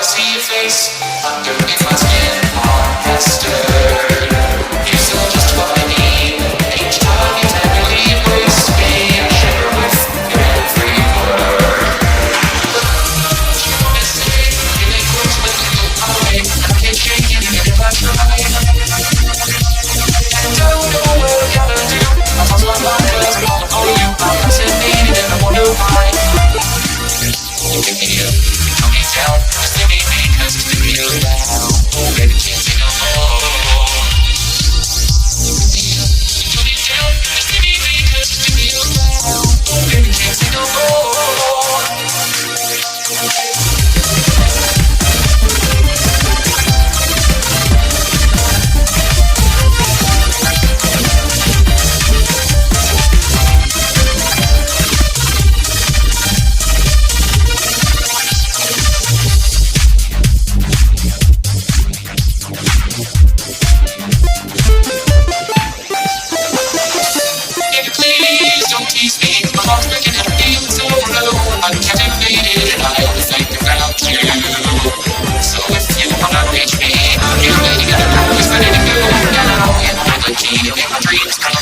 see your face underneath my skin, orchestra. You're still just what I need. Each time you tell me leave, waste me. I shiver with your every word. You wanna say you make words with little eye. I can't shake you if I try. And don't know what I'm gonna do. I lost my mind 'cause I'm calling for you. I'm fascinated and I wonder why. You pick me up, you tell me down. Just leave me because it's been real now. Oh, baby, can't say no more. You pick me up, you tell me down. Just leave me because it's been real now. Oh, baby, can't say no more. I'm captivated and I only think about you. So if you wanna reach me, you're ready to go. Always ready to go now. And I'm the key to make my dreams come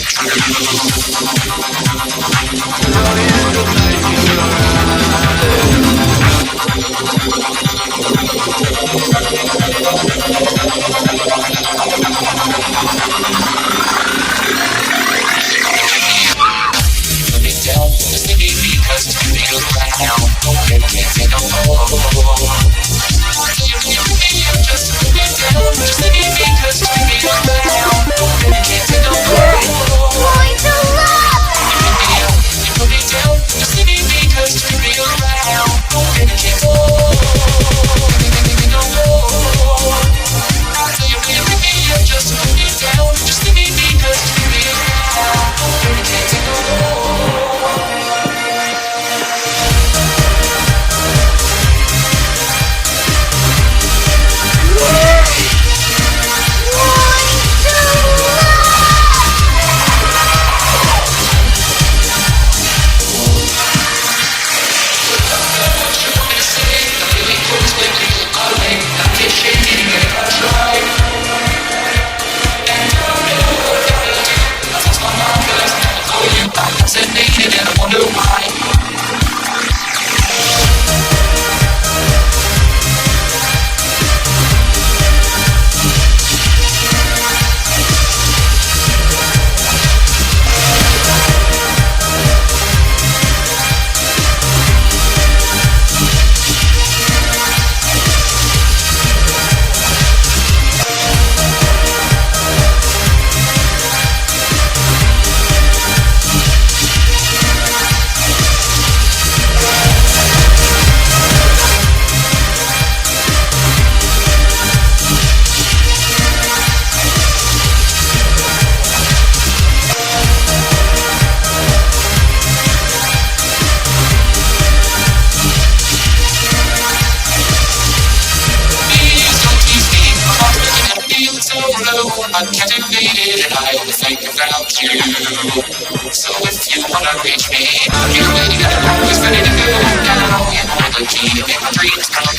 I'm captivated and I only think about you. So if you wanna reach me, I'm here ready to go. Always ready to go now. And I'm the key to make my dreams come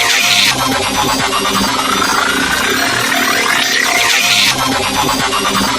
true.